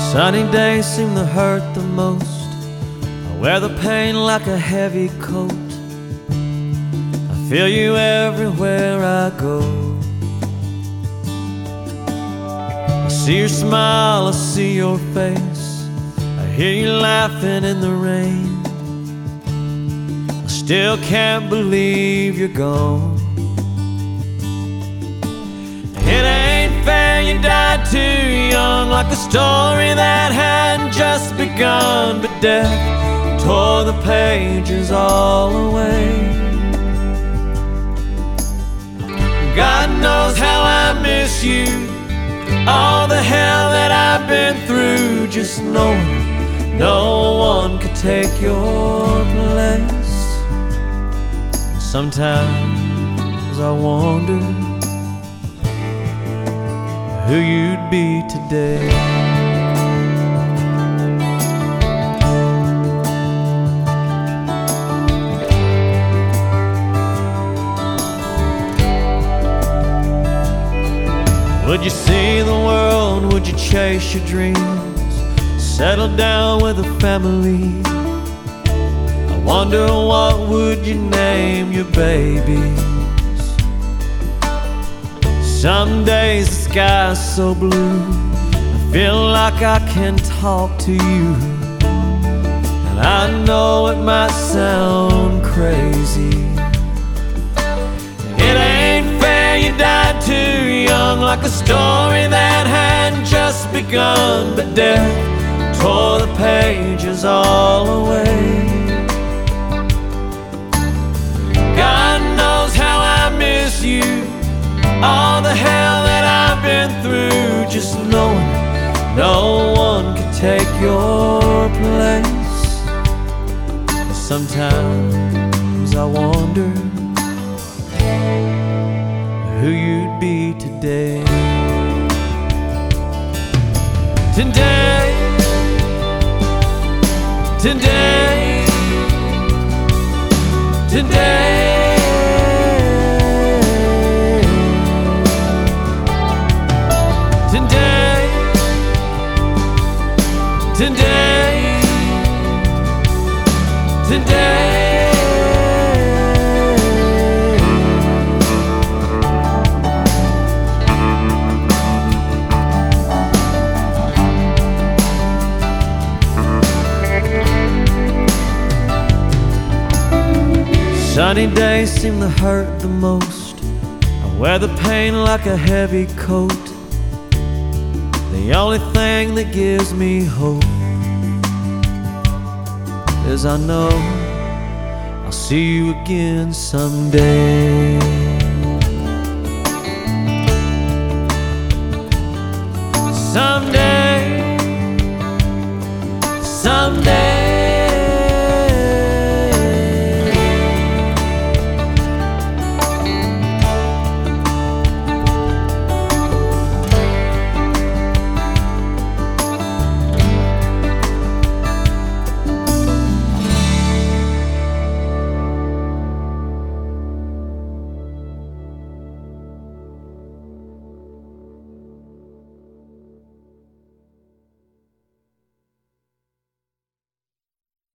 Sunny days seem to hurt the most. I wear the pain like a heavy coat. I feel you everywhere I go. I see your smile, I see your face. I hear you laughing in the rain. I still can't believe you're gone. It ain't fair you died too young, like a story that hadn't just begun. But death tore the pages all away. God knows how I miss you, all the hell that I've been through. Just knowing no one could take your place. Sometimes I wonder who you'd be today. Would you see the world? Would you chase your dreams? Settle down with a family? I wonder what would you name your babies? Some days the sky's so blue, I feel like I can talk to you. And I know it might sound crazy. It ain't fair you died too young, like a story that hadn't just begun. But death tore the pages all away. God knows how I miss you, all the hell that I've been through. Just knowing no one could take your place. Sometimes I wonder who you'd be today. Today, today, today. Today, today. Sunny days seem to hurt the most. I wear the pain like a heavy coat. The only thing that gives me hope is I know I'll see you again someday. Someday.